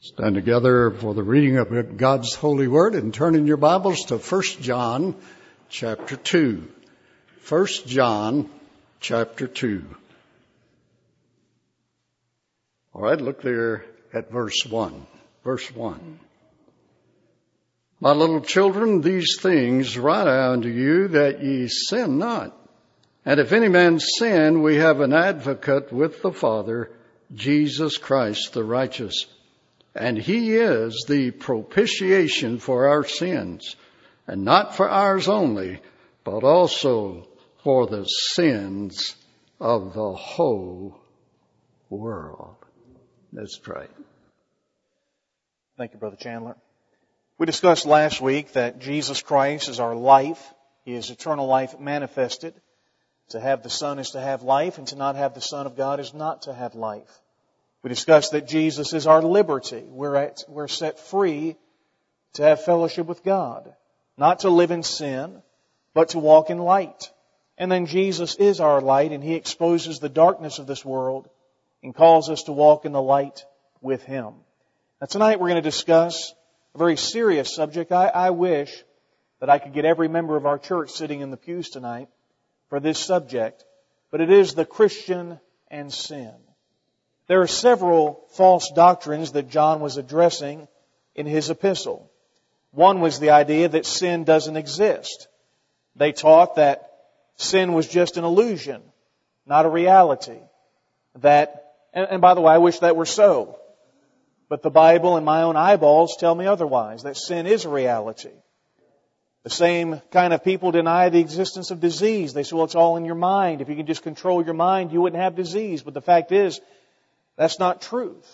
Stand together for the reading of God's holy word and turn in your Bibles to 1 John chapter 2. 1 John chapter 2. All right, look there at verse 1. Verse 1. My little children, these things write I unto you that ye sin not. And if any man sin, we have an advocate with the Father, Jesus Christ the righteous. And he is the propitiation for our sins, and not for ours only, but also for the sins of the whole world. Let's pray. Thank you, Brother Chandler. We discussed last week that Jesus Christ is our life. He is eternal life manifested. To have the Son is to have life, and to not have the Son of God is not to have life. We discussed that Jesus is our liberty. We're set free to have fellowship with God. Not to live in sin, but to walk in light. And then Jesus is our light, and He exposes the darkness of this world and calls us to walk in the light with Him. Now tonight we're going to discuss a very serious subject. I wish that I could get every member of our church sitting in the pews tonight for this subject. But it is the Christian and sin. There are several false doctrines that John was addressing in his epistle. One was the idea that sin doesn't exist. They taught that sin was just an illusion, not a reality. And by the way, I wish that were so. But the Bible and my own eyeballs tell me otherwise, that sin is a reality. The same kind of people deny the existence of disease. They say, well, it's all in your mind. If you can just control your mind, you wouldn't have disease. But the fact is, that's not truth.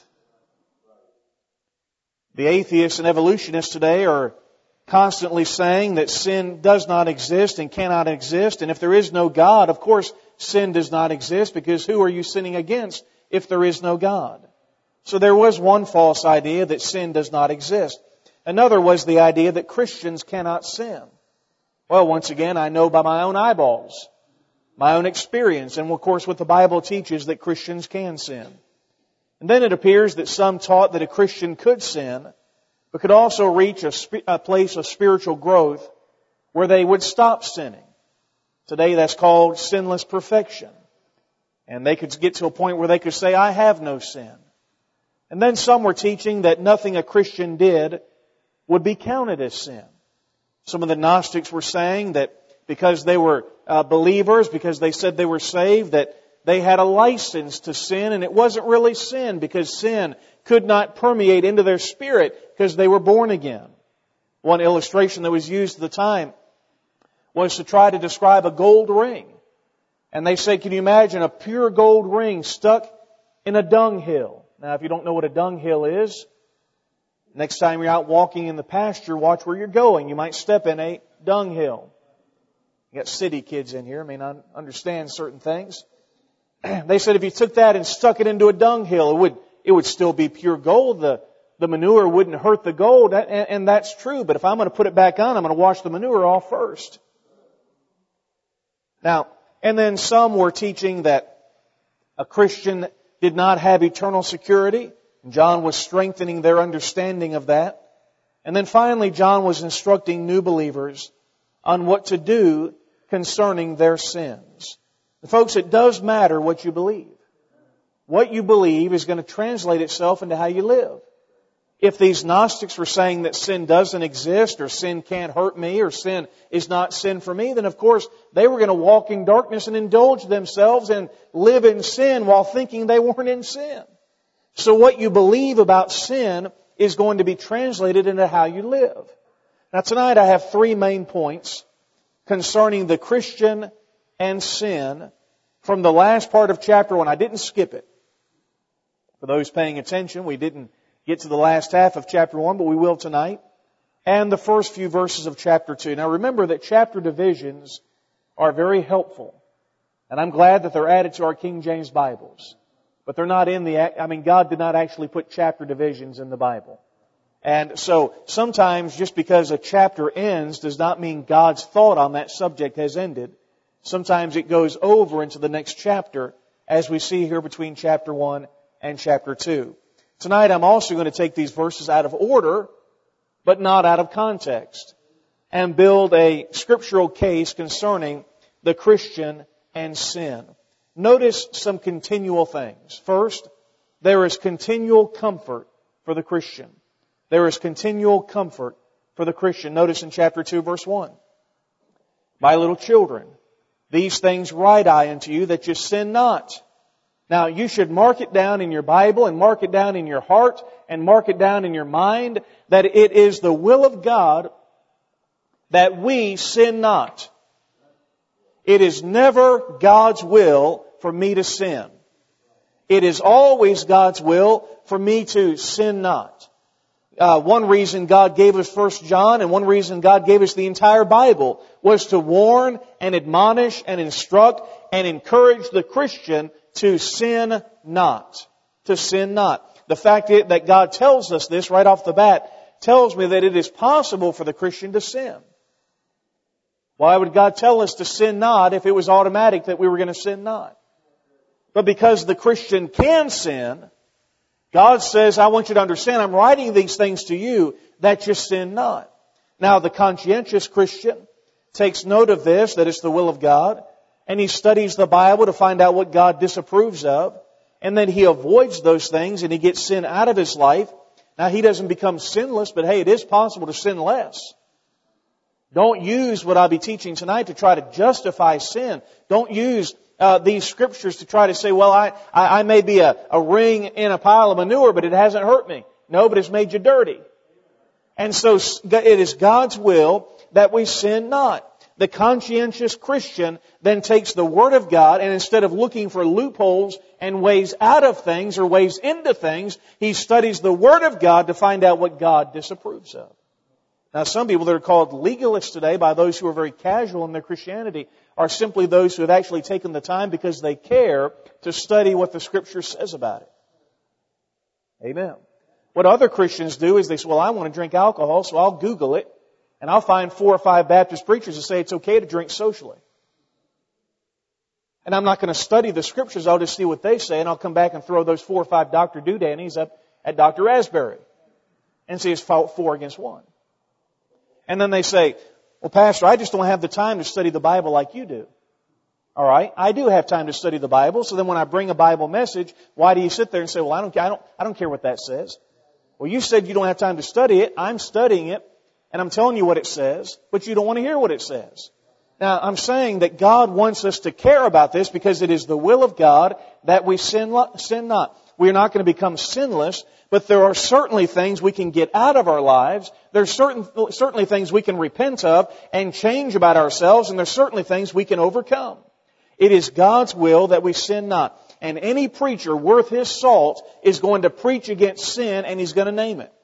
The atheists and evolutionists today are constantly saying that sin does not exist and cannot exist. And if there is no God, of course, sin does not exist, because who are you sinning against if there is no God? So there was one false idea that sin does not exist. Another was the idea that Christians cannot sin. Well, once again, I know by my own eyeballs, my own experience, and of course what the Bible teaches, that Christians can sin. And then it appears that some taught that a Christian could sin, but could also reach a place of spiritual growth where they would stop sinning. Today that's called sinless perfection. And they could get to a point where they could say, I have no sin. And then some were teaching that nothing a Christian did would be counted as sin. Some of the Gnostics were saying that because they were believers, because they said they were saved, that they had a license to sin, and it wasn't really sin because sin could not permeate into their spirit because they were born again. One illustration that was used at the time was to try to describe a gold ring. And they say, can you imagine a pure gold ring stuck in a dunghill? Now, if you don't know what a dunghill is, next time you're out walking in the pasture, watch where you're going. You might step in a dunghill. You got city kids in here, may not understand certain things. They said if you took that and stuck it into a dunghill, it would still be pure gold. The manure wouldn't hurt the gold, and that's true. But if I'm going to put it back on, I'm going to wash the manure off first. Now, and then some were teaching that a Christian did not have eternal security. John was strengthening their understanding of that. And then finally, John was instructing new believers on what to do concerning their sins. And folks, it does matter what you believe. What you believe is going to translate itself into how you live. If these Gnostics were saying that sin doesn't exist, or sin can't hurt me, or sin is not sin for me, then of course they were going to walk in darkness and indulge themselves and live in sin while thinking they weren't in sin. So what you believe about sin is going to be translated into how you live. Now tonight I have three main points concerning the Christian and sin from the last part of chapter 1. I didn't skip it. For those paying attention, we didn't get to the last half of chapter 1, but we will tonight. And the first few verses of chapter 2. Now remember that chapter divisions are very helpful. And I'm glad that they're added to our King James Bibles. But they're not God did not actually put chapter divisions in the Bible. And so sometimes just because a chapter ends does not mean God's thought on that subject has ended. Sometimes it goes over into the next chapter, as we see here between chapter 1 and chapter 2. Tonight I'm also going to take these verses out of order, but not out of context, and build a scriptural case concerning the Christian and sin. Notice some continual things. First, there is continual comfort for the Christian. There is continual comfort for the Christian. Notice in chapter 2, verse 1. My little children, these things write I unto you, that you sin not. Now, you should mark it down in your Bible and mark it down in your heart and mark it down in your mind that it is the will of God that we sin not. It is never God's will for me to sin. It is always God's will for me to sin not. One reason God gave us 1 John and one reason God gave us the entire Bible was to warn and admonish and instruct and encourage the Christian to sin not. To sin not. The fact that God tells us this right off the bat tells me that it is possible for the Christian to sin. Why would God tell us to sin not if it was automatic that we were going to sin not? But because the Christian can sin, God says, I want you to understand, I'm writing these things to you that you sin not. Now, the conscientious Christian takes note of this, that it's the will of God, and he studies the Bible to find out what God disapproves of, and then he avoids those things and he gets sin out of his life. Now, he doesn't become sinless, but hey, it is possible to sin less. Don't use what I'll be teaching tonight to try to justify sin. Don't use these scriptures to try to say, well, I may be a ring in a pile of manure, but it hasn't hurt me. No, but it's made you dirty. And so it is God's will that we sin not. The conscientious Christian then takes the Word of God, and instead of looking for loopholes and ways out of things or ways into things, he studies the Word of God to find out what God disapproves of. Now, some people that are called legalists today by those who are very casual in their Christianity are simply those who have actually taken the time because they care to study what the Scripture says about it. Amen. What other Christians do is they say, well, I want to drink alcohol, so I'll Google it, and I'll find 4 or 5 Baptist preachers who say it's okay to drink socially. And I'm not going to study the Scriptures, I'll just see what they say, and I'll come back and throw those 4 or 5 Dr. Doodannies up at Dr. Asbury and see it's 4 against 1. And then they say, well, Pastor, I just don't have the time to study the Bible like you do. All right, I do have time to study the Bible. So then when I bring a Bible message, why do you sit there and say, well, I don't care what that says? Well, you said you don't have time to study it. I'm studying it, and I'm telling you what it says, but you don't want to hear what it says. Now, I'm saying that God wants us to care about this because it is the will of God that we sin not. We are not going to become sinless, but there are certainly things we can get out of our lives. There's certainly things we can repent of and change about ourselves, and there's certainly things we can overcome. It is God's will that we sin not. And any preacher worth his salt is going to preach against sin, and he's going to name it.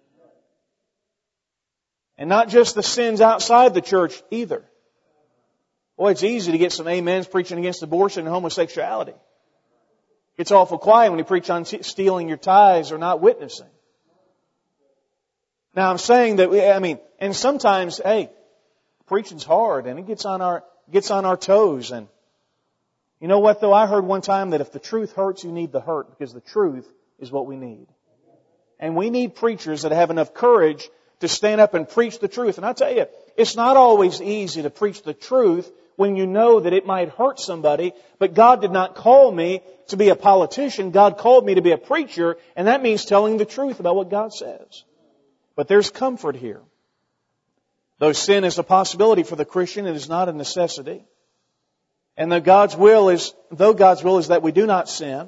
And not just the sins outside the church either. Boy, it's easy to get some amens preaching against abortion and homosexuality. It's awful quiet when you preach on stealing your tithes or not witnessing. Now I'm saying that, and sometimes, preaching's hard and it gets on our toes. And you know what though? I heard one time that if the truth hurts, you need the hurt because the truth is what we need. And we need preachers that have enough courage to stand up and preach the truth. And I tell you, it's not always easy to preach the truth when you know that it might hurt somebody, but God did not call me to be a politician. God called me to be a preacher, and that means telling the truth about what God says. But there's comfort here. Though sin is a possibility for the Christian, it is not a necessity. And though God's will is that we do not sin,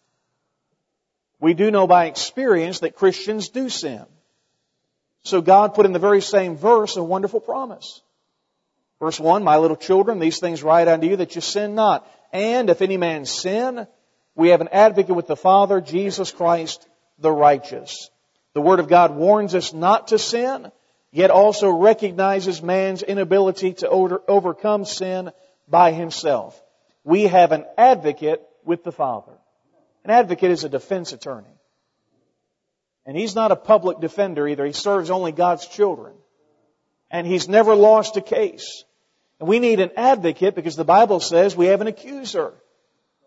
we do know by experience that Christians do sin. So God put in the very same verse a wonderful promise. Verse 1, my little children, these things write unto you that you sin not. And if any man sin, we have an advocate with the Father, Jesus Christ, the righteous. The Word of God warns us not to sin, yet also recognizes man's inability to overcome sin by himself. We have an advocate with the Father. An advocate is a defense attorney. And he's not a public defender either. He serves only God's children. And he's never lost a case. And we need an advocate because the Bible says we have an accuser.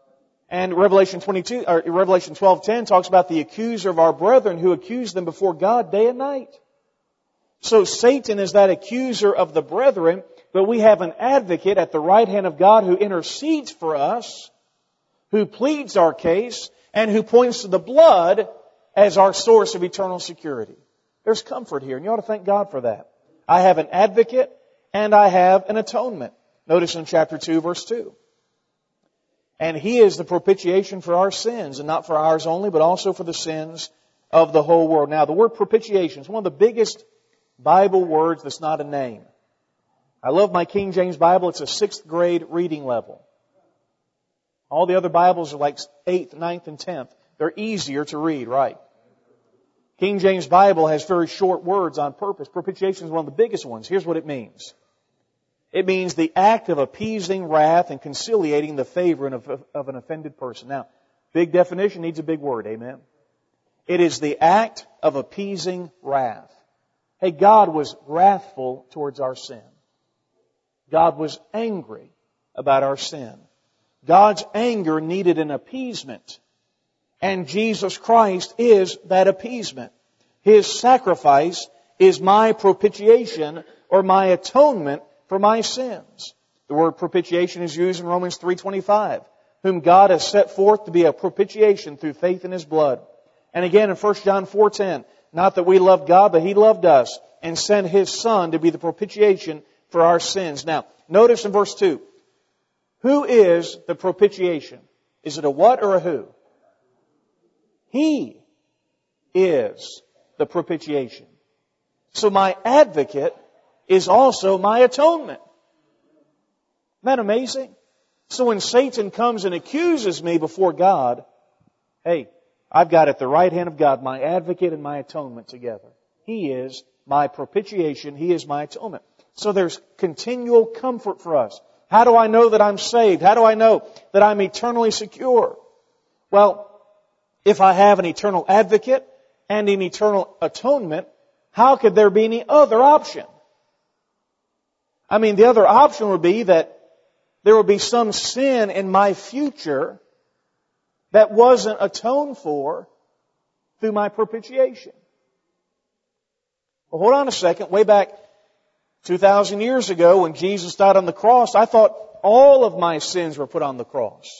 And Revelation 12:10 talks about the accuser of our brethren who accused them before God day and night. So Satan is that accuser of the brethren, but we have an advocate at the right hand of God who intercedes for us, who pleads our case, and who points to the blood as our source of eternal security. There's comfort here, and you ought to thank God for that. I have an advocate, and I have an atonement. Notice in chapter 2, verse 2. And He is the propitiation for our sins, and not for ours only, but also for the sins of the whole world. Now, the word propitiation is one of the biggest Bible words that's not a name. I love my King James Bible. It's a 6th grade reading level. All the other Bibles are like 8th, 9th, and 10th. They're easier to read, right? King James Bible has very short words on purpose. Propitiation is one of the biggest ones. Here's what it means. It means the act of appeasing wrath and conciliating the favor of an offended person. Now, big definition needs a big word, amen? It is the act of appeasing wrath. Hey, God was wrathful towards our sin. God was angry about our sin. God's anger needed an appeasement. And Jesus Christ is that appeasement. His sacrifice is my propitiation or my atonement for my sins. The word propitiation is used in Romans 3:25, whom God has set forth to be a propitiation through faith in His blood. And again in 1 John 4:10, not that we loved God, but He loved us and sent His Son to be the propitiation for our sins. Now, notice in verse 2, who is the propitiation? Is it a what or a who? He is the propitiation. So my advocate is also my atonement. Isn't that amazing? So when Satan comes and accuses me before God, hey, I've got at the right hand of God my advocate and my atonement together. He is my propitiation. He is my atonement. So there's continual comfort for us. How do I know that I'm saved? How do I know that I'm eternally secure? Well, if I have an eternal advocate and an eternal atonement, how could there be any other option? I mean, the other option would be that there would be some sin in my future that wasn't atoned for through my propitiation. Well, hold on a second. Way back 2,000 years ago when Jesus died on the cross, I thought all of my sins were put on the cross.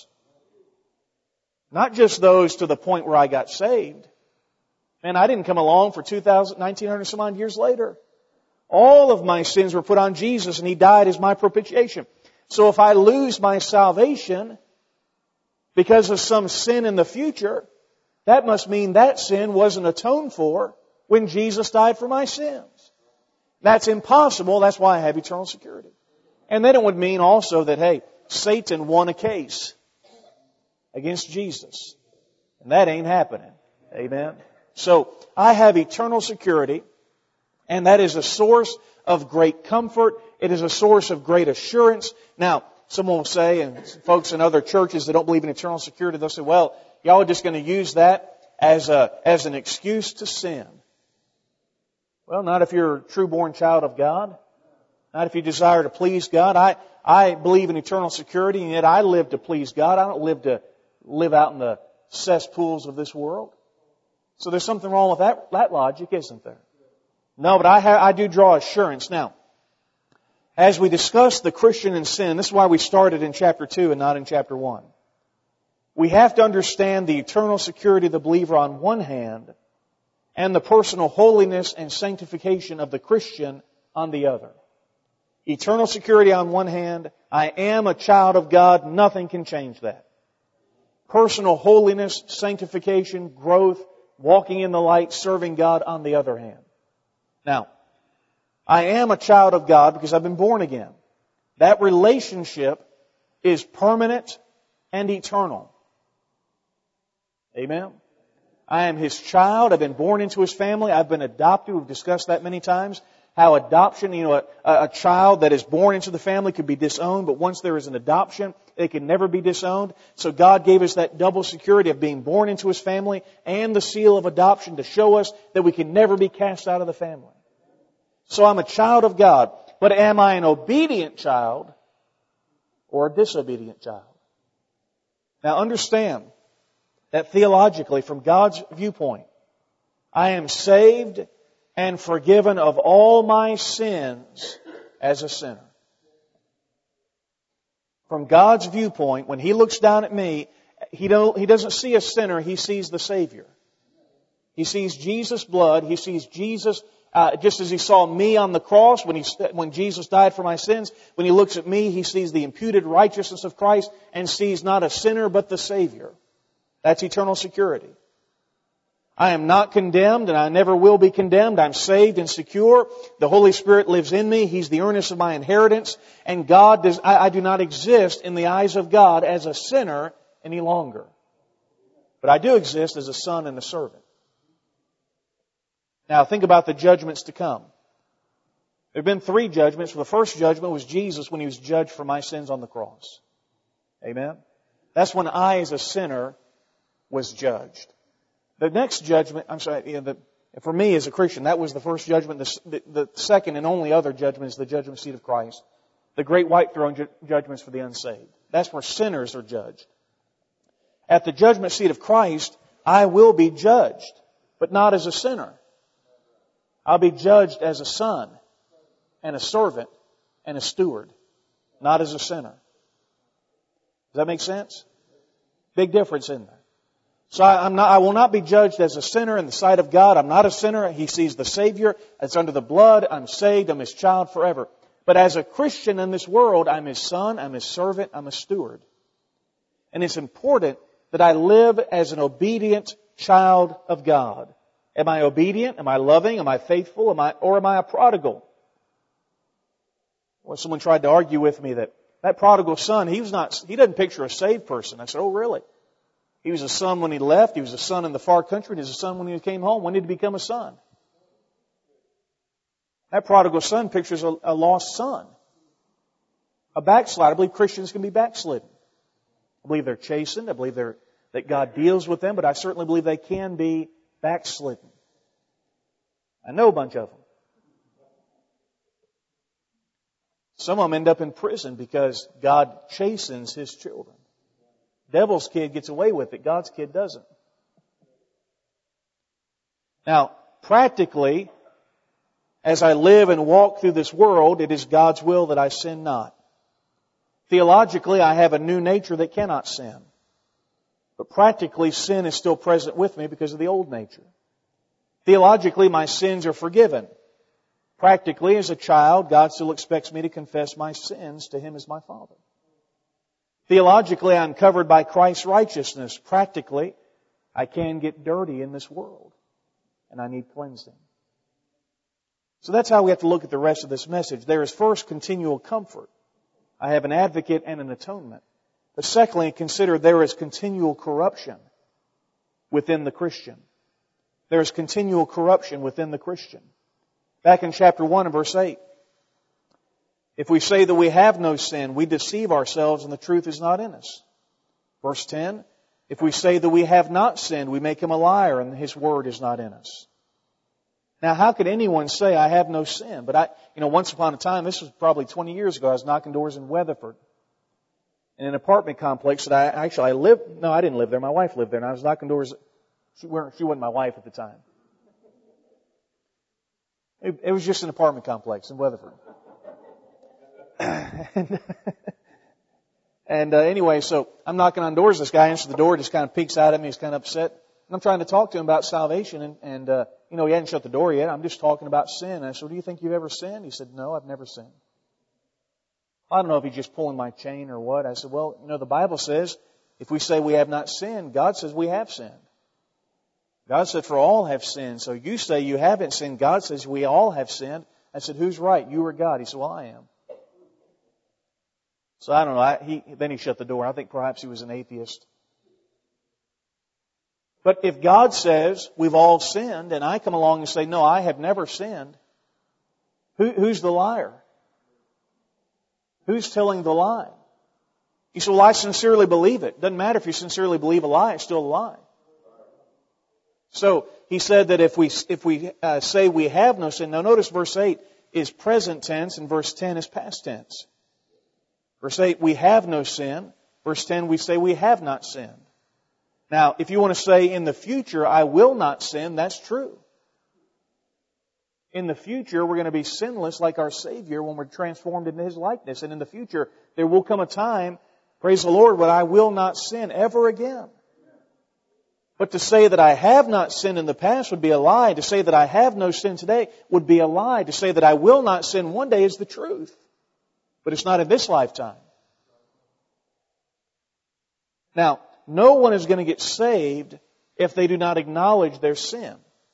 Not just those to the point where I got saved. And I didn't come along for 1,900 some odd years later. All of my sins were put on Jesus and He died as my propitiation. So if I lose my salvation because of some sin in the future, that must mean that sin wasn't atoned for when Jesus died for my sins. That's impossible. That's why I have eternal security. And then it would mean also that, hey, Satan won a case against Jesus. And that ain't happening. Amen. So I have eternal security, and that is a source of great comfort. It is a source of great assurance. Now, someone will say, and folks in other churches that don't believe in eternal security, they'll say, well, y'all are just going to use that as an excuse to sin. Well, not if you're a true-born child of God. Not if you desire to please God. I believe in eternal security, and yet I live to please God. I don't live to live out in the cesspools of this world. So there's something wrong with that logic, isn't there? No, but I do draw assurance. Now, as we discuss the Christian and sin, this is why we started in chapter 2 and not in chapter 1. We have to understand the eternal security of the believer on one hand, and the personal holiness and sanctification of the Christian on the other. Eternal security on one hand, I am a child of God, nothing can change that. Personal holiness, sanctification, growth, walking in the light, serving God on the other hand. Now, I am a child of God because I've been born again. That relationship is permanent and eternal. Amen? I am His child. I've been born into His family. I've been adopted. We've discussed that many times. How adoption, a child that is born into the family could be disowned, but once there is an adoption, it can never be disowned. So God gave us that double security of being born into His family and the seal of adoption to show us that we can never be cast out of the family. So I'm a child of God. But am I an obedient child or a disobedient child? Now understand that theologically, from God's viewpoint, I am saved and forgiven of all my sins as a sinner. From God's viewpoint, when He looks down at me, He doesn't see a sinner, He sees the Savior. He sees Jesus' blood, He sees Jesus, just as He saw me on the cross when Jesus died for my sins. When He looks at me, He sees the imputed righteousness of Christ and sees not a sinner but the Savior. That's eternal security. I am not condemned and I never will be condemned. I'm saved and secure. The Holy Spirit lives in me. He's the earnest of my inheritance. And I do not exist in the eyes of God as a sinner any longer. But I do exist as a son and a servant. Now think about the judgments to come. There have been 3 judgments. The first judgment was Jesus when He was judged for my sins on the cross. Amen? That's when I as a sinner was judged. The next judgment, for me as a Christian, that was the first judgment. The second and only other judgment is the judgment seat of Christ. The great white throne judgments for the unsaved. That's where sinners are judged. At the judgment seat of Christ, I will be judged, but not as a sinner. I'll be judged as a son and a servant and a steward, not as a sinner. Does that make sense? Big difference in there. So I will not be judged as a sinner in the sight of God. I'm not a sinner. He sees the Savior. It's under the blood. I'm saved. I'm His child forever. But as a Christian in this world, I'm His son. I'm His servant. I'm a steward. And it's important that I live as an obedient child of God. Am I obedient? Am I loving? Am I faithful? Or am I a prodigal? Well, someone tried to argue with me that prodigal son, he doesn't picture a saved person. I said, oh really? He was a son when he left. He was a son in the far country. And he was a son when he came home. When did he become a son? That prodigal son pictures a lost son. A backslider. I believe Christians can be backslidden. I believe they're chastened. I believe that God deals with them. But I certainly believe they can be backslidden. I know a bunch of them. Some of them end up in prison because God chastens His children. Devil's kid gets away with it. God's kid doesn't. Now, practically, as I live and walk through this world, it is God's will that I sin not. Theologically, I have a new nature that cannot sin. But practically, sin is still present with me because of the old nature. Theologically, my sins are forgiven. Practically, as a child, God still expects me to confess my sins to Him as my Father. Theologically, I'm covered by Christ's righteousness. Practically, I can get dirty in this world, and I need cleansing. So that's how we have to look at the rest of this message. There is first continual comfort. I have an advocate and an atonement. But secondly, consider there is continual corruption within the Christian. There is continual corruption within the Christian. Back in chapter 1 and verse 8. If we say that we have no sin, we deceive ourselves and the truth is not in us. Verse 10, if we say that we have not sinned, we make Him a liar and His word is not in us. Now, how could anyone say, I have no sin? But once upon a time, this was probably 20 years ago, I was knocking doors in Weatherford. In an apartment complex that I didn't live there. My wife lived there, and I was knocking doors. She wasn't my wife at the time. It was just an apartment complex in Weatherford. Anyway, so I'm knocking on doors. This guy answers the door, just kind of peeks out at me. He's kind of upset. And I'm trying to talk to him about salvation. And he hadn't shut the door yet. I'm just talking about sin. And I said, do you think you've ever sinned? He said, no, I've never sinned. I don't know if he's just pulling my chain or what. I said, well, the Bible says if we say we have not sinned, God says we have sinned. God said, for all have sinned. So you say you haven't sinned. God says we all have sinned. I said, who's right, you or God? He said, well, I am. So I don't know. Then he shut the door. I think perhaps he was an atheist. But if God says we've all sinned, and I come along and say, no, I have never sinned, who's the liar? Who's telling the lie? You say, well, I sincerely believe it. Doesn't matter if you sincerely believe a lie, it's still a lie. So he said that if we say we have no sin, now notice verse 8 is present tense and verse 10 is past tense. Verse 8, we have no sin. Verse 10, we say we have not sinned. Now, if you want to say in the future, I will not sin, that's true. In the future, we're going to be sinless like our Savior when we're transformed into His likeness. And in the future, there will come a time, praise the Lord, when I will not sin ever again. But to say that I have not sinned in the past would be a lie. To say that I have no sin today would be a lie. To say that I will not sin one day is the truth. But it's not in this lifetime. Now, no one is going to get saved if they do not acknowledge their sin.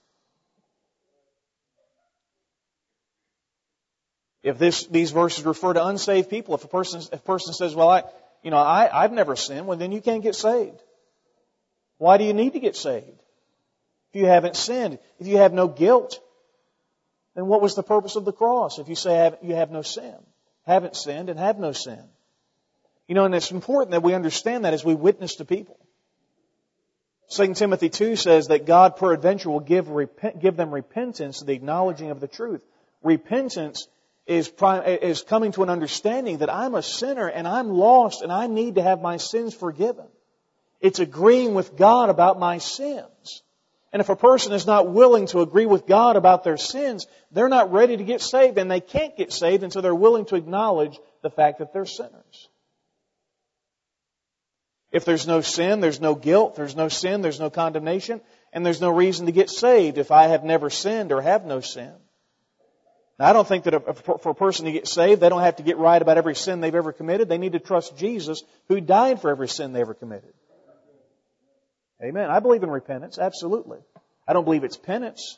If these verses refer to unsaved people, if a person says, well, I've never sinned, well, then you can't get saved. Why do you need to get saved? If you haven't sinned, if you have no guilt, then what was the purpose of the cross? If you say you have no sin, haven't sinned and have no sin. And it's important that we understand that as we witness to people. 2 Timothy 2 says that God peradventure will give them repentance, the acknowledging of the truth. Repentance is coming to an understanding that I'm a sinner and I'm lost and I need to have my sins forgiven. It's agreeing with God about my sins. And if a person is not willing to agree with God about their sins, they're not ready to get saved, and they can't get saved until they're willing to acknowledge the fact that they're sinners. If there's no sin, there's no guilt. There's no sin, there's no condemnation, and there's no reason to get saved if I have never sinned or have no sin. Now, I don't think that for a person to get saved, they don't have to get right about every sin they've ever committed. They need to trust Jesus, who died for every sin they ever committed. Amen. I believe in repentance, absolutely. I don't believe it's penance.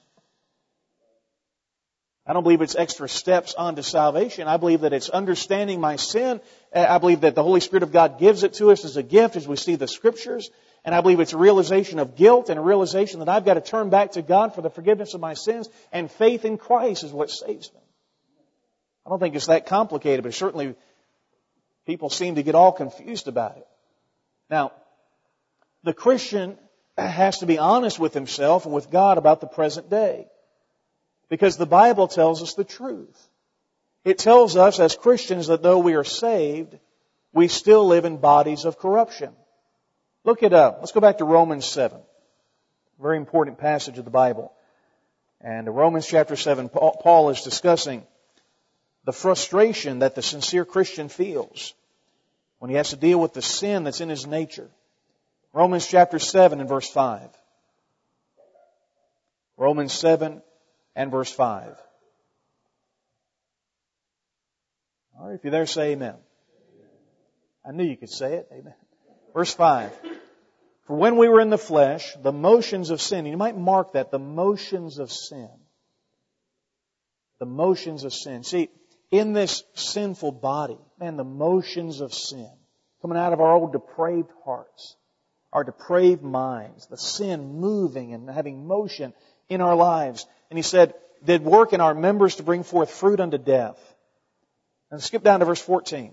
I don't believe it's extra steps onto salvation. I believe that it's understanding my sin. I believe that the Holy Spirit of God gives it to us as a gift as we see the Scriptures. And I believe it's a realization of guilt and a realization that I've got to turn back to God for the forgiveness of my sins, and faith in Christ is what saves me. I don't think it's that complicated, but certainly people seem to get all confused about it. Now, the Christian has to be honest with himself and with God about the present day. Because the Bible tells us the truth. It tells us as Christians that though we are saved, we still live in bodies of corruption. Look it up. Let's go back to Romans 7. Very important passage of the Bible. And in Romans chapter 7, Paul is discussing the frustration that the sincere Christian feels when he has to deal with the sin that's in his nature. Romans chapter 7 and verse 5. Romans 7 and verse 5. All right, if you're there, say amen. I knew you could say it. Amen. Verse 5. For when we were in the flesh, the motions of sin, you might mark that, the motions of sin. The motions of sin. See, in this sinful body, man, the motions of sin coming out of our old depraved hearts, our depraved minds, the sin moving and having motion in our lives. And he said, did work in our members to bring forth fruit unto death. And skip down to verse 14.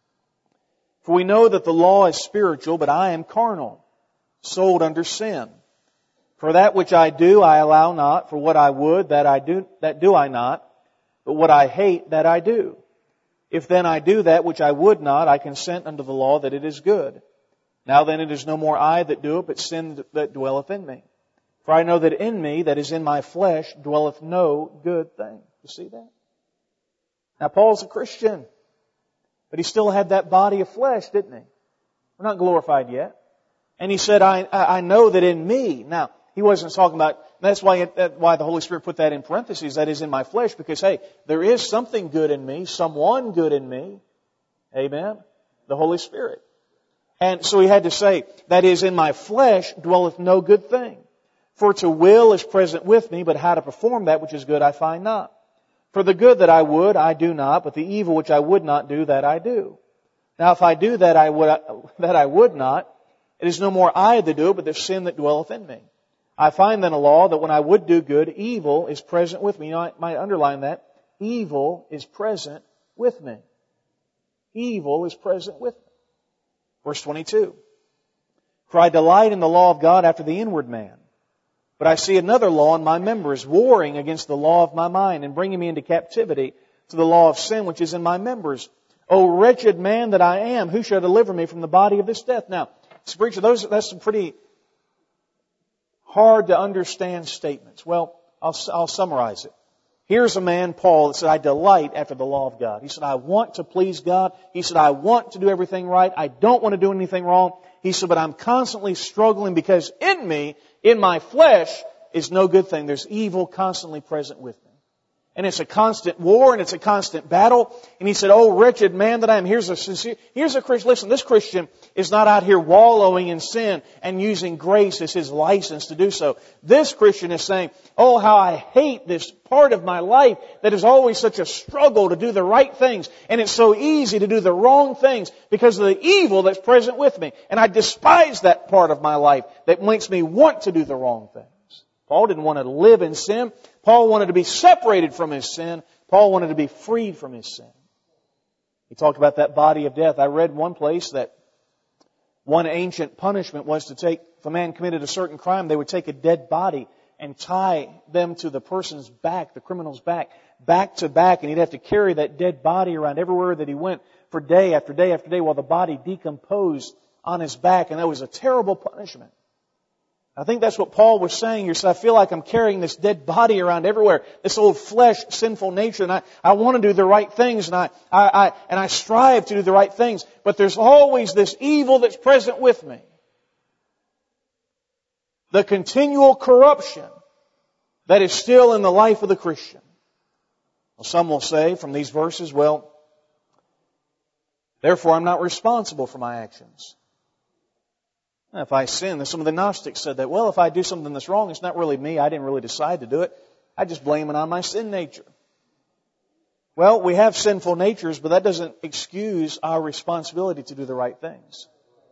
For we know that the law is spiritual, but I am carnal, sold under sin. For that which I do, I allow not. For what I would, that do I not. But what I hate, that I do. If then I do that which I would not, I consent unto the law that it is good. Now then it is no more I that do it, but sin that dwelleth in me. For I know that in me, that is in my flesh, dwelleth no good thing. You see that? Now Paul's a Christian, but he still had that body of flesh, didn't he? We're not glorified yet. And he said, I know that in me. Now, he wasn't talking about, that's why the Holy Spirit put that in parentheses, that is in my flesh, because hey, there is something good in me, someone good in me. Amen? The Holy Spirit. And so he had to say, that is in my flesh dwelleth no good thing. For to will is present with me, but how to perform that which is good I find not. For the good that I would, I do not, but the evil which I would not do, that I do. Now if I do that I would not, it is no more I that do it, but the sin that dwelleth in me. I find then a law that when I would do good, evil is present with me. You know, I might underline that. Evil is present with me. Evil is present with me. Verse 22. For I delight in the law of God after the inward man. But I see another law in my members, warring against the law of my mind and bringing me into captivity to the law of sin which is in my members. O wretched man that I am, who shall deliver me from the body of this death? Now, preacher, that's some pretty hard to understand statements. Well, I'll summarize it. Here's a man, Paul, that said, I delight after the law of God. He said, I want to please God. He said, I want to do everything right. I don't want to do anything wrong. He said, but I'm constantly struggling because in me, in my flesh, is no good thing. There's evil constantly present with me. And it's a constant war and it's a constant battle. And he said, oh, wretched man that I am. Here's a Christian. Listen, this Christian is not out here wallowing in sin and using grace as his license to do so. This Christian is saying, oh, how I hate this part of my life that is always such a struggle to do the right things. And it's so easy to do the wrong things because of the evil that's present with me. And I despise that part of my life that makes me want to do the wrong things. Paul didn't want to live in sin. Paul wanted to be separated from his sin. Paul wanted to be freed from his sin. He talked about that body of death. I read one place that one ancient punishment was to take, if a man committed a certain crime, they would take a dead body and tie them to the person's back, the criminal's back to back, and he'd have to carry that dead body around everywhere that he went for day after day after day while the body decomposed on his back, and that was a terrible punishment. I think that's what Paul was saying here. So I feel like I'm carrying this dead body around everywhere, this old flesh, sinful nature, and I want to do the right things, and I strive to do the right things, but there's always this evil that's present with me. The continual corruption that is still in the life of the Christian. Well, some will say from these verses, well, therefore I'm not responsible for my actions. If I sin, some of the Gnostics said that, well, if I do something that's wrong, it's not really me. I didn't really decide to do it. I just blame it on my sin nature. Well, we have sinful natures, but that doesn't excuse our responsibility to do the right things.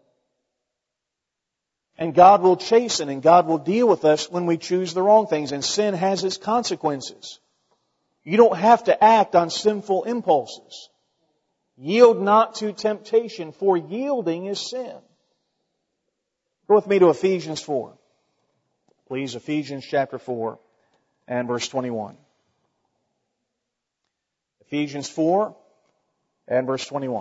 And God will chasten and God will deal with us when we choose the wrong things. And sin has its consequences. You don't have to act on sinful impulses. Yield not to temptation, for yielding is sin. Go with me to Ephesians 4. Please, Ephesians chapter 4 and verse 21. Ephesians 4 and verse 21.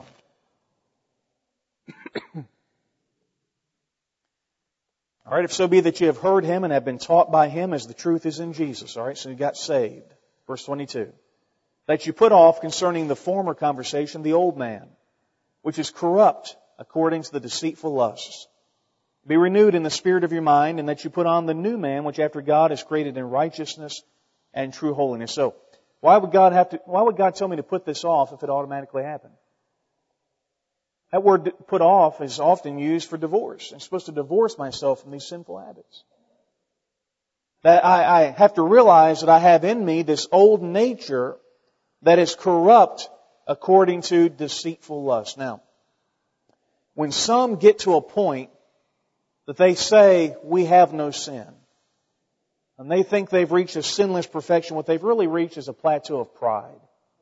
All right, if so be that you have heard Him and have been taught by Him as the truth is in Jesus. All right, so you got saved. Verse 22. That you put off concerning the former conversation the old man, which is corrupt according to the deceitful lusts. Be renewed in the spirit of your mind, and that you put on the new man, which after God is created in righteousness and true holiness. So, why would God tell me to put this off if it automatically happened? That word put off is often used for divorce. I'm supposed to divorce myself from these sinful habits. That I have to realize that I have in me this old nature that is corrupt according to deceitful lust. Now, when some get to a point that they say, we have no sin, and they think they've reached a sinless perfection, what they've really reached is a plateau of pride.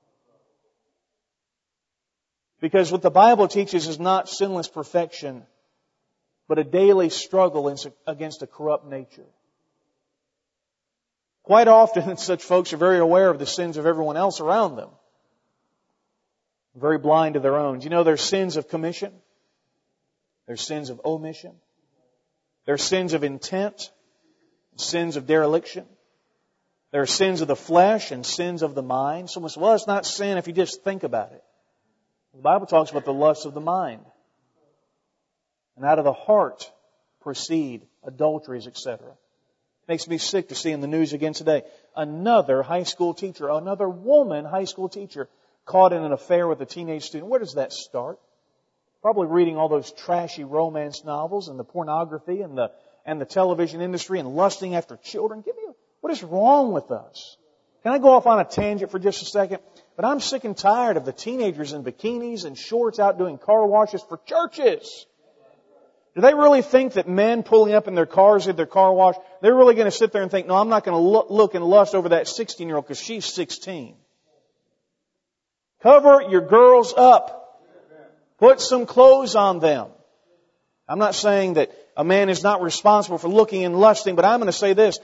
Because what the Bible teaches is not sinless perfection, but a daily struggle against a corrupt nature. Quite often, such folks are very aware of the sins of everyone else around them. Very blind to their own. Do you know there's sins of commission? There's sins of omission. There are sins of intent, sins of dereliction. There are sins of the flesh and sins of the mind. Someone says, well, it's not sin if you just think about it. The Bible talks about the lusts of the mind. And out of the heart proceed adulteries, etc. It makes me sick to see in the news again today another high school teacher, another woman high school teacher caught in an affair with a teenage student. Where does that start? Probably reading all those trashy romance novels and the pornography and the television industry and lusting after children. What is wrong with us? Can I go off on a tangent for just a second? But I'm sick and tired of the teenagers in bikinis and shorts out doing car washes for churches. Do they really think that men pulling up in their cars at their car wash, they're really going to sit there and think, no, I'm not going to look and lust over that 16-year-old because she's 16. Cover your girls up. Put some clothes on them. I'm not saying that a man is not responsible for looking and lusting, but I'm going to say this.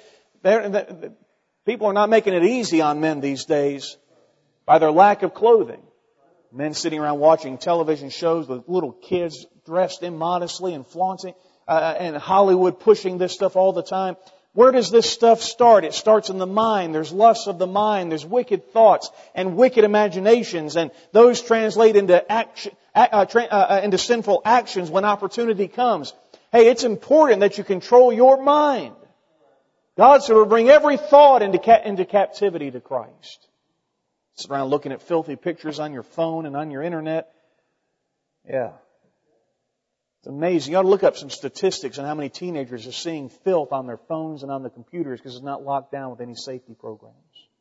People are not making it easy on men these days by their lack of clothing. Men sitting around watching television shows with little kids dressed immodestly and flaunting, and Hollywood pushing this stuff all the time. Where does this stuff start? It starts in the mind. There's lusts of the mind. There's wicked thoughts and wicked imaginations, and those translate into action, into sinful actions when opportunity comes. Hey, it's important that you control your mind. God said, we'll bring every thought into captivity to Christ. Sit around looking at filthy pictures on your phone and on your internet. Yeah. It's amazing. You ought to look up some statistics on how many teenagers are seeing filth on their phones and on the computers because it's not locked down with any safety programs.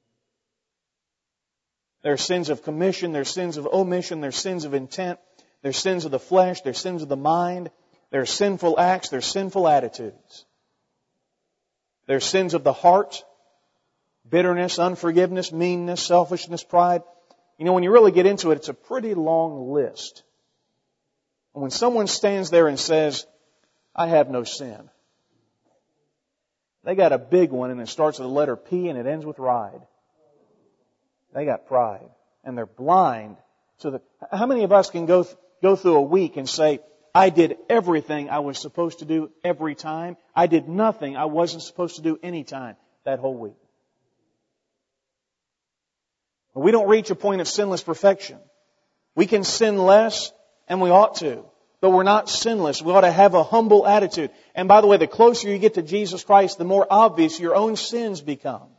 There are sins of commission, there are sins of omission, there are sins of intent, there are sins of the flesh, there are sins of the mind, there are sinful acts, there are sinful attitudes. There are sins of the heart, bitterness, unforgiveness, meanness, selfishness, pride. You know, when you really get into it, it's a pretty long list. And when someone stands there and says, I have no sin, they got a big one and it starts with the letter P and it ends with ride. They got pride. And they're blind. How many of us can go through a week and say, I did everything I was supposed to do every time. I did nothing I wasn't supposed to do any time that whole week. We don't reach a point of sinless perfection. We can sin less, and we ought to. But we're not sinless. We ought to have a humble attitude. And by the way, the closer you get to Jesus Christ, the more obvious your own sins become.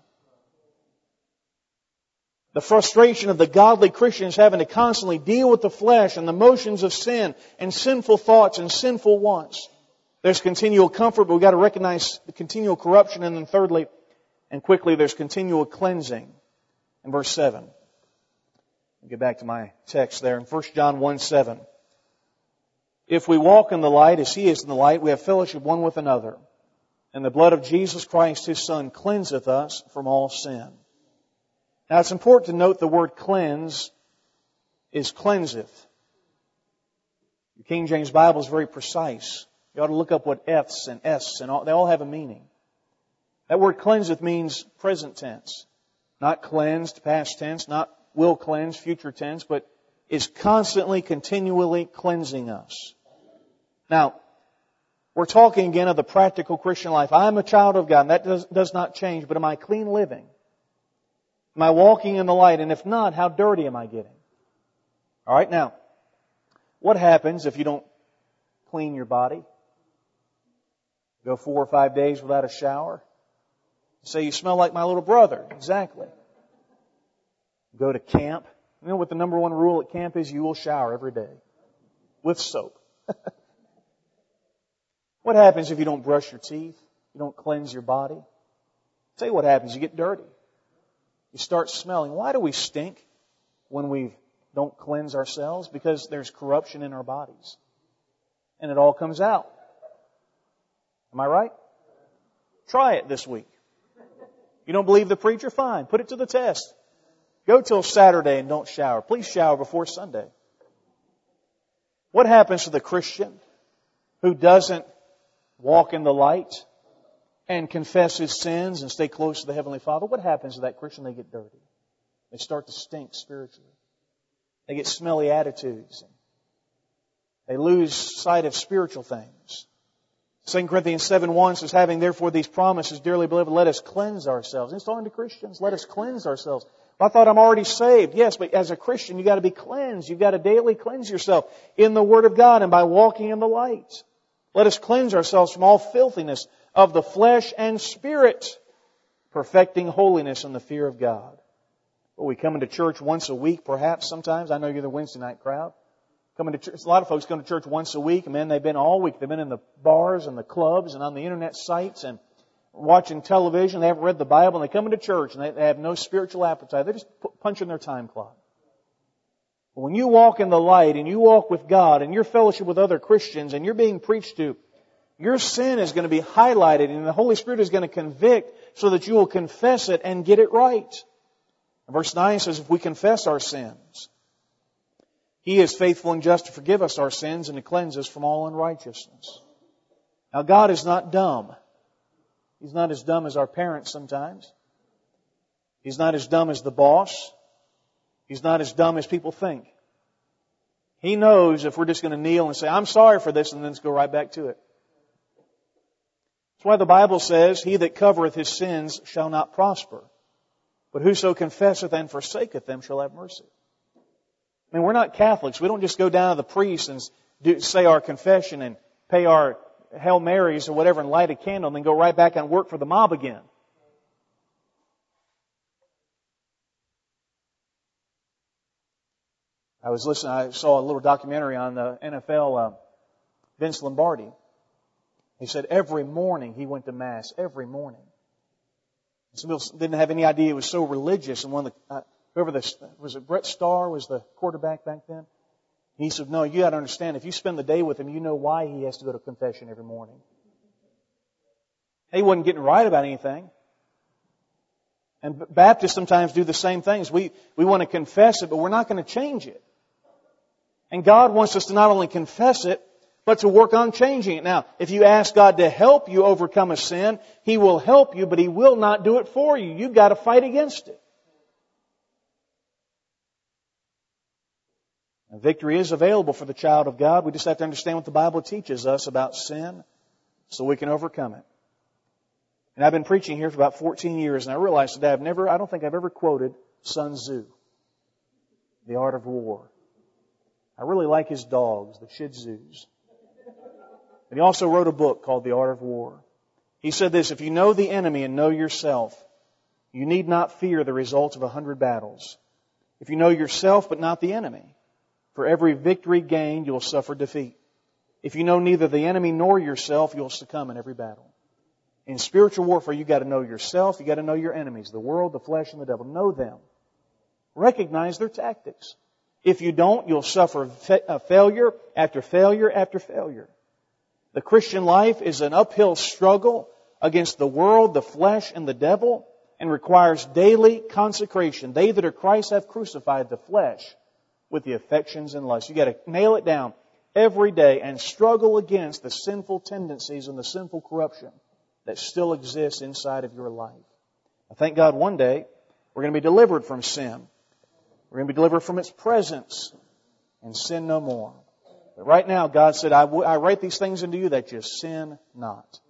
The frustration of the godly Christians having to constantly deal with the flesh and the motions of sin and sinful thoughts and sinful wants. There's continual comfort, but we've got to recognize the continual corruption. And then thirdly, and quickly, there's continual cleansing. In verse 7. I'll get back to my text there. In 1 John 1:7. If we walk in the light as He is in the light, we have fellowship one with another. And the blood of Jesus Christ, His Son, cleanseth us from all sin. Now it's important to note the word cleanse is cleanseth. The King James Bible is very precise. You ought to look up what F's and S's and all, they all have a meaning. That word cleanseth means present tense. Not cleansed, past tense, not will cleanse, future tense, but is constantly, continually cleansing us. Now, we're talking again of the practical Christian life. I'm a child of God, and that does not change, but am I clean living? Am I walking in the light? And if not, how dirty am I getting? All right, now, what happens if you don't clean your body? Go 4 or 5 days without a shower? Say you smell like my little brother. Exactly. Go to camp. You know what the number one rule at camp is? You will shower every day. With soap. What happens if you don't brush your teeth? You don't cleanse your body? I'll tell you what happens. You get dirty. You start smelling. Why do we stink when we don't cleanse ourselves? Because there's corruption in our bodies. And it all comes out. Am I right? Try it this week. You don't believe the preacher? Fine. Put it to the test. Go till Saturday and don't shower. Please shower before Sunday. What happens to the Christian who doesn't walk in the light and confess his sins and stay close to the Heavenly Father? What happens to that Christian? They get dirty. They start to stink spiritually. They get smelly attitudes. They lose sight of spiritual things. 2 Corinthians 7:1 says, having therefore these promises, dearly beloved, let us cleanse ourselves. And it's talking to Christians. Let us cleanse ourselves. Well, I thought I'm already saved. Yes, but as a Christian, you've got to be cleansed. You've got to daily cleanse yourself in the Word of God and by walking in the light. Let us cleanse ourselves from all filthiness of the flesh and spirit, perfecting holiness in the fear of God. Well, we come into church once a week, perhaps, sometimes. I know you're the Wednesday night crowd. Coming to church, a lot of folks come to church once a week, and man, they've been all week. They've been in the bars and the clubs and on the internet sites and watching television. They haven't read the Bible, and they come into church, and they have no spiritual appetite. They're just punching their time clock. But when you walk in the light, and you walk with God, and you're fellowship with other Christians, and you're being preached to, your sin is going to be highlighted, and the Holy Spirit is going to convict so that you will confess it and get it right. And verse 9 says, if we confess our sins, He is faithful and just to forgive us our sins and to cleanse us from all unrighteousness. Now, God is not dumb. He's not as dumb as our parents sometimes. He's not as dumb as the boss. He's not as dumb as people think. He knows if we're just going to kneel and say, I'm sorry for this, and then just go right back to it. That's why the Bible says, He that covereth his sins shall not prosper. But whoso confesseth and forsaketh them shall have mercy. I mean, we're not Catholics. We don't just go down to the priest and say our confession and pay our Hail Marys or whatever and light a candle and then go right back and work for the mob again. I saw a little documentary on the NFL, Vince Lombardi. He said every morning he went to Mass, every morning. Some people didn't have any idea it was so religious. And was it Brett Starr was the quarterback back then? He said, no, you got to understand, if you spend the day with him, you know why he has to go to confession every morning. He wasn't getting right about anything. And Baptists sometimes do the same things. We want to confess it, but we're not going to change it. And God wants us to not only confess it, but to work on changing it. Now, if you ask God to help you overcome a sin, He will help you, but He will not do it for you. You've got to fight against it. And victory is available for the child of God. We just have to understand what the Bible teaches us about sin so we can overcome it. And I've been preaching here for about 14 years, and I realized today I don't think I've ever quoted Sun Tzu, The Art of War. I really like his dogs, the Shih Tzus. And he also wrote a book called The Art of War. He said this, if you know the enemy and know yourself, you need not fear the results of 100 battles. If you know yourself but not the enemy, for every victory gained, you'll suffer defeat. If you know neither the enemy nor yourself, you'll succumb in every battle. In spiritual warfare, you've got to know yourself, you've got to know your enemies, the world, the flesh, and the devil. Know them. Recognize their tactics. If you don't, you'll suffer failure after failure after failure. The Christian life is an uphill struggle against the world, the flesh, and the devil, and requires daily consecration. They that are Christ have crucified the flesh with the affections and lusts. You've got to nail it down every day and struggle against the sinful tendencies and the sinful corruption that still exists inside of your life. I thank God one day we're going to be delivered from sin. We're going to be delivered from its presence and sin no more. But right now, God said, I write these things unto you that you sin not.